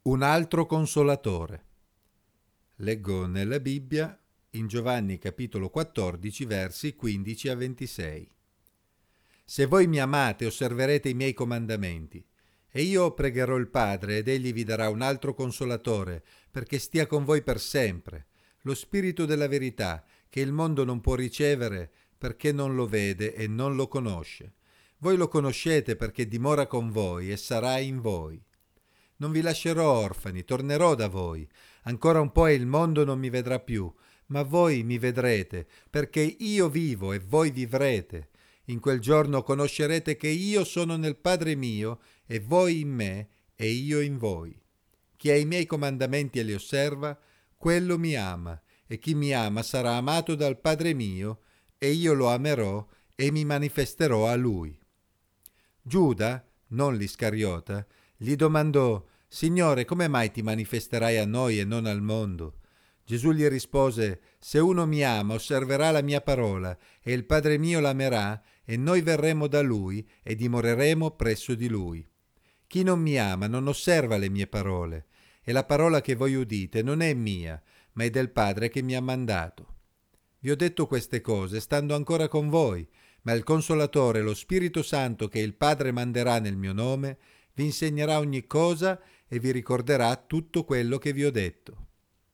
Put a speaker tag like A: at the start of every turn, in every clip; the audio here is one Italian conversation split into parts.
A: Un altro consolatore. Leggo nella Bibbia in Giovanni capitolo 14 versi 15 a 26. Se voi mi amate osserverete i miei comandamenti, e io pregherò il Padre ed egli vi darà un altro consolatore perché stia con voi per sempre, lo Spirito della verità che il mondo non può ricevere perché non lo vede e non lo conosce. Voi lo conoscete perché dimora con voi e sarà in voi. Non vi lascerò orfani, tornerò da voi. Ancora un po' e il mondo non mi vedrà più, ma voi mi vedrete, perché io vivo e voi vivrete. In quel giorno conoscerete che io sono nel Padre mio, e voi in me, e io in voi. Chi ha i miei comandamenti e li osserva, quello mi ama, e chi mi ama sarà amato dal Padre mio, e io lo amerò e mi manifesterò a lui. Giuda, non l'Iscariota, gli domandò: Signore, come mai ti manifesterai a noi e non al mondo? Gesù gli rispose: Se uno mi ama, osserverà la mia parola, e il Padre mio l'amerà, e noi verremo da lui e dimoreremo presso di lui. Chi non mi ama non osserva le mie parole, e la parola che voi udite non è mia, ma è del Padre che mi ha mandato. Vi ho detto queste cose stando ancora con voi, ma il Consolatore, lo Spirito Santo che il Padre manderà nel mio nome, vi insegnerà ogni cosa e vi ricorderà tutto quello che vi ho detto.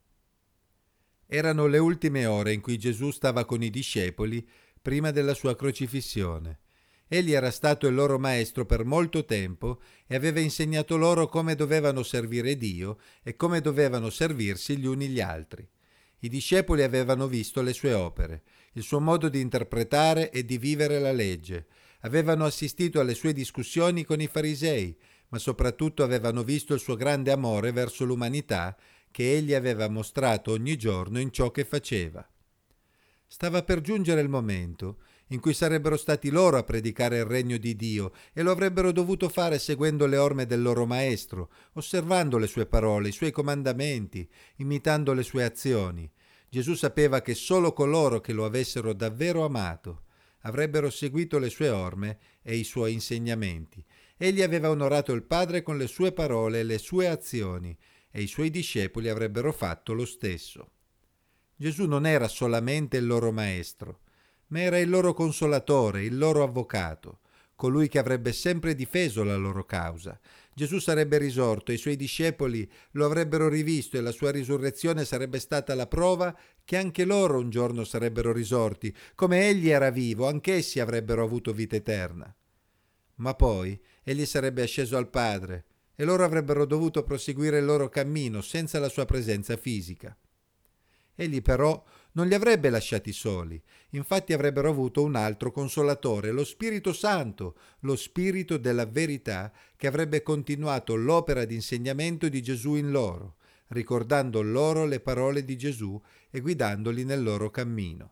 A: Erano le ultime ore in cui Gesù stava con i discepoli prima della sua crocifissione. Egli era stato il loro maestro per molto tempo e aveva insegnato loro come dovevano servire Dio e come dovevano servirsi gli uni gli altri. I discepoli avevano visto le sue opere, il suo modo di interpretare e di vivere la legge. Avevano assistito alle sue discussioni con i farisei, ma soprattutto avevano visto il suo grande amore verso l'umanità che egli aveva mostrato ogni giorno in ciò che faceva. Stava per giungere il momento in cui sarebbero stati loro a predicare il regno di Dio e lo avrebbero dovuto fare seguendo le orme del loro maestro, osservando le sue parole, i suoi comandamenti, imitando le sue azioni. Gesù sapeva che solo coloro che lo avessero davvero amato avrebbero seguito le sue orme e i suoi insegnamenti. Egli aveva onorato il Padre con le sue parole e le sue azioni, e i suoi discepoli avrebbero fatto lo stesso. Gesù non era solamente il loro maestro, ma era il loro consolatore, il loro avvocato, colui che avrebbe sempre difeso la loro causa. Gesù sarebbe risorto e i suoi discepoli lo avrebbero rivisto e la sua risurrezione sarebbe stata la prova che anche loro un giorno sarebbero risorti. Come egli era vivo, anch'essi avrebbero avuto vita eterna. Ma poi egli sarebbe asceso al Padre e loro avrebbero dovuto proseguire il loro cammino senza la sua presenza fisica. Egli però non li avrebbe lasciati soli, infatti avrebbero avuto un altro consolatore, lo Spirito Santo, lo Spirito della verità, che avrebbe continuato l'opera di insegnamento di Gesù in loro, ricordando loro le parole di Gesù e guidandoli nel loro cammino.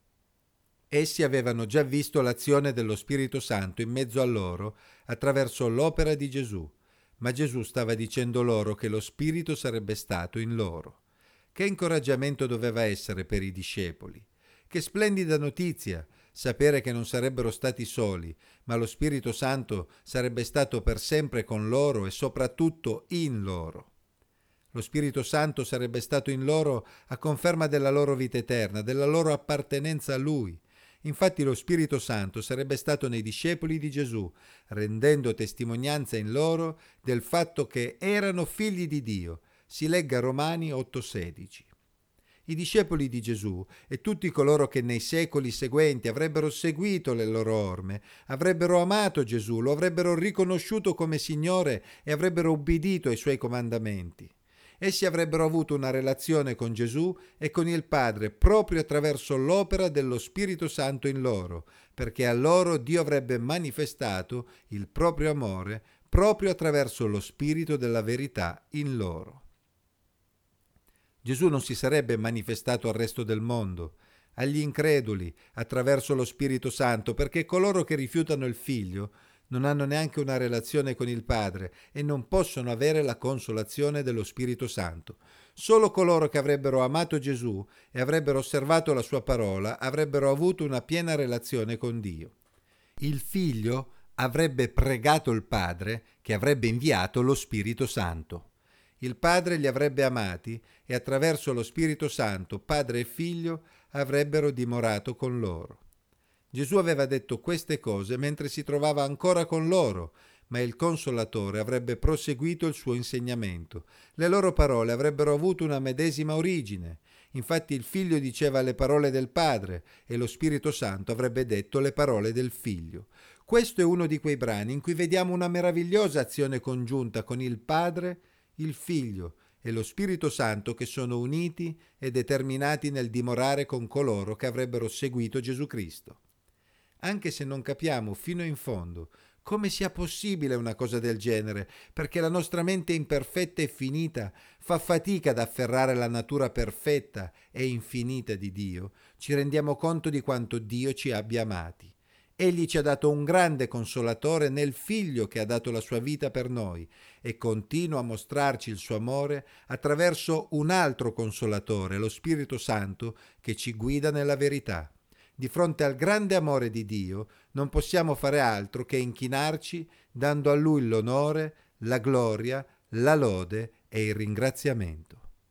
A: Essi avevano già visto l'azione dello Spirito Santo in mezzo a loro attraverso l'opera di Gesù, ma Gesù stava dicendo loro che lo Spirito sarebbe stato in loro. Che incoraggiamento doveva essere per i discepoli! Che splendida notizia sapere che non sarebbero stati soli, ma lo Spirito Santo sarebbe stato per sempre con loro e soprattutto in loro. Lo Spirito Santo sarebbe stato in loro a conferma della loro vita eterna, della loro appartenenza a Lui. Infatti lo Spirito Santo sarebbe stato nei discepoli di Gesù, rendendo testimonianza in loro del fatto che erano figli di Dio. Si legga Romani 8,16. I discepoli di Gesù e tutti coloro che nei secoli seguenti avrebbero seguito le loro orme, avrebbero amato Gesù, lo avrebbero riconosciuto come Signore e avrebbero ubbidito ai Suoi comandamenti. Essi avrebbero avuto una relazione con Gesù e con il Padre proprio attraverso l'opera dello Spirito Santo in loro, perché a loro Dio avrebbe manifestato il proprio amore proprio attraverso lo Spirito della verità in loro. Gesù non si sarebbe manifestato al resto del mondo, agli increduli, attraverso lo Spirito Santo, perché coloro che rifiutano il Figlio non hanno neanche una relazione con il Padre e non possono avere la consolazione dello Spirito Santo. Solo coloro che avrebbero amato Gesù e avrebbero osservato la sua parola avrebbero avuto una piena relazione con Dio. Il Figlio avrebbe pregato il Padre che avrebbe inviato lo Spirito Santo. Il Padre li avrebbe amati e attraverso lo Spirito Santo, Padre e Figlio, avrebbero dimorato con loro. Gesù aveva detto queste cose mentre si trovava ancora con loro, ma il Consolatore avrebbe proseguito il suo insegnamento. Le loro parole avrebbero avuto una medesima origine. Infatti il Figlio diceva le parole del Padre e lo Spirito Santo avrebbe detto le parole del Figlio. Questo è uno di quei brani in cui vediamo una meravigliosa azione congiunta con il Padre, il Figlio e lo Spirito Santo che sono uniti e determinati nel dimorare con coloro che avrebbero seguito Gesù Cristo. Anche se non capiamo fino in fondo come sia possibile una cosa del genere, perché la nostra mente imperfetta e finita fa fatica ad afferrare la natura perfetta e infinita di Dio, ci rendiamo conto di quanto Dio ci abbia amati. Egli ci ha dato un grande consolatore nel Figlio che ha dato la sua vita per noi e continua a mostrarci il suo amore attraverso un altro consolatore, lo Spirito Santo, che ci guida nella verità. Di fronte al grande amore di Dio non possiamo fare altro che inchinarci dando a Lui l'onore, la gloria, la lode e il ringraziamento.